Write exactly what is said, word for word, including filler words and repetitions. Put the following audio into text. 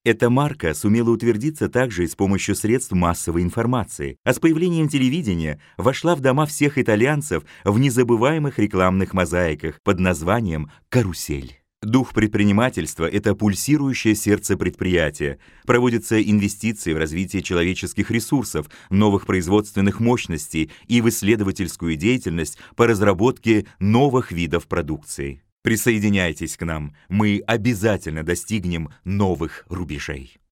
Эта марка сумела утвердиться также и с помощью средств массовой информации, а с появлением телевидения вошла в дома всех итальянцев в незабываемых рекламных мозаиках под названием «Карусель». Дух предпринимательства – это пульсирующее сердце предприятия. Проводятся инвестиции в развитие человеческих ресурсов, новых производственных мощностей и в исследовательскую деятельность по разработке новых видов продукции. Присоединяйтесь к нам, мы обязательно достигнем новых рубежей.